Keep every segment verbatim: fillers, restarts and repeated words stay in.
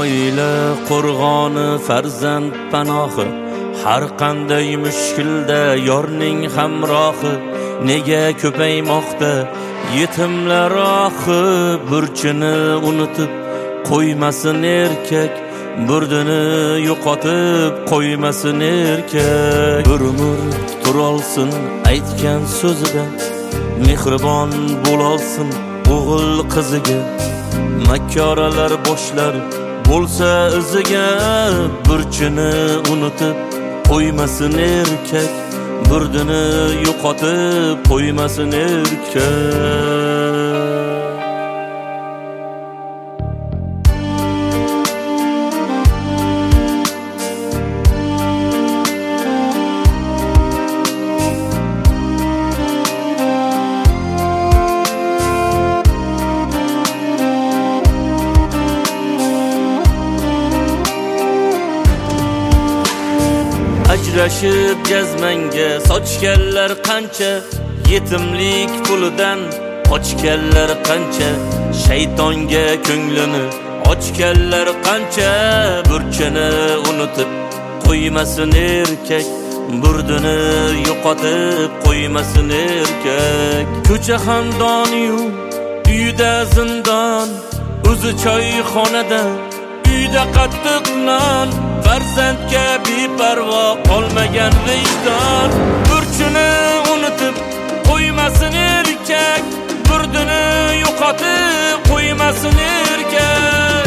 oila qo'rg'oni, farzand panohi, har qanday mushkulda yorning hamrohi. Nega ko'paymoqda yetimlar ohi, burchini unutib qo'ymasin erkak, burdini yo'qotib qo'ymasin erkak. Bir umr turolsin aytgan so'zida, mehribon bo'lolsin o'g'il qiziga. Makkoralar boshlar bo'lsa iziga, burchini unutib qo'ymasin erkak, burdini yo'qotib qo'ymasin erkak. Ajrashib jazmanga sochganlar qancha, yetimlik pulidan qochganlar qancha, shaytonga ko'nglini ochganlar qancha, burchini unutib qo'ymasin erkak, burdini yo'qotib qo'ymasin erkak. Ko'cha xandoniyu uyda zindon, o'zi choyxonada uyda qattiq non, farzandga beparvo qolmagan vijdon, burchini unutib qo'ymasin erkak, burdini yo'qotib qo'ymasin erkak.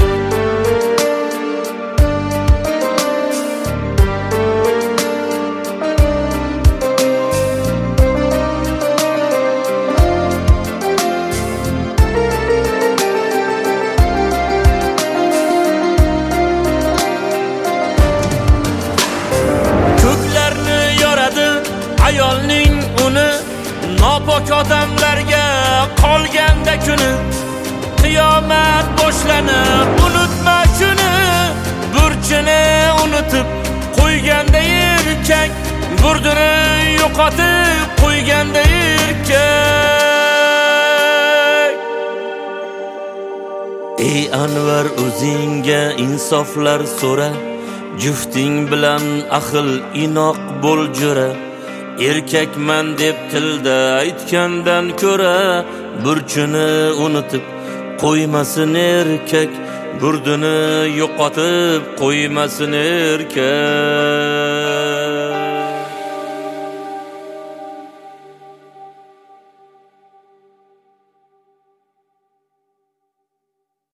Ayolning uni nopok odamlarga qolganda kuni, qiyomat boshlanib unutma shuni, burchini unutib qo'yganda erkak, burdini yo'qotib qo'yganda erkak. Ey Anvar, o'zingga insoflar so'ra, jufting bilan ahil inoq bo'l jura. Erkakman deb tilda aytgandan ko'ra, burchini unutib qo'ymasin erkak, burdini yo'qotib qo'ymasin erkak.